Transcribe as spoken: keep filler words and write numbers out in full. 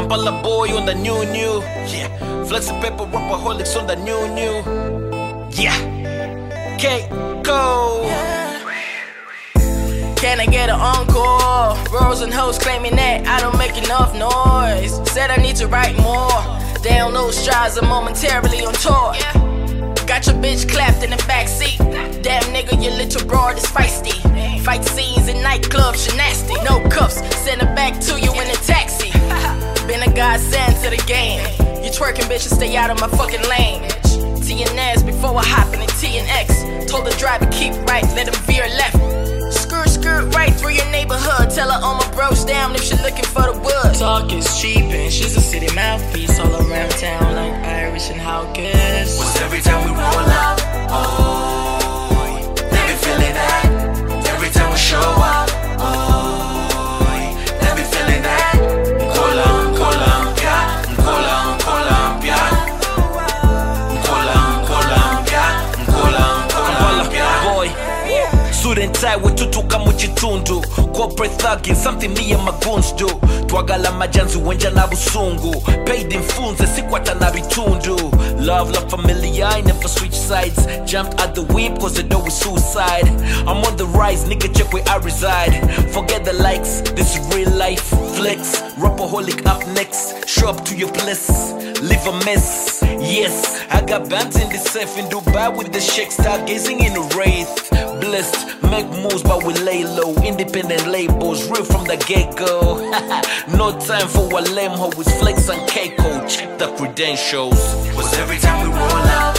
Impala boy on the new new. Yeah, Flexi Pepper Rapperholics on the new new. Yeah, K go. Can I get an encore? Bros and hoes claiming that I don't make enough noise. Said I need to write more. They don't know strides are momentarily on tour. Got your bitch clapped in the backseat. Damn nigga, your little broad is feisty. Fight scenes in nightclubs, she nasty. No cuffs, send it back to you in a taxi. Been a godsend to the game. You twerking bitches, stay out of my fucking lane. T and S before I hop in the T and X. Told the driver keep right, let him veer left. Skirt, skirt right through your neighborhood. Tell her all my bros down if she looking for the wood. Talk is cheap and she's a city mouthpiece. All around town like Irish and Hawkins. Was every time we roll out, oh, let me feel it that. Every time we show up, oh, let me feel it that. Cola, cola, yeah, cola, cola, yeah. Cola, cola, yeah, cola, cola, yeah. Boy, suit and tie with tutuka muchitundu. Corporate thugging, something me and my goons do. Twagala majanzu wenja na busungu. Paid in funds, sikwata na bitundu. Love, love familiar, I never switch sides. Jumped at the whip cause the door was suicide. I'm on the rise, nigga check where I reside. Forget the likes, this is real life. Flex, Rapperholic up next. Show up to your place, leave a mess. Yes, I got bands in the safe in Dubai with the shake, stargazing in the wraith. Blessed, make moves but we lay low. Independent labels, real from the get-go. No time for a lame hoe with Flex and Keiko. Check the credentials. Was every time we roll out,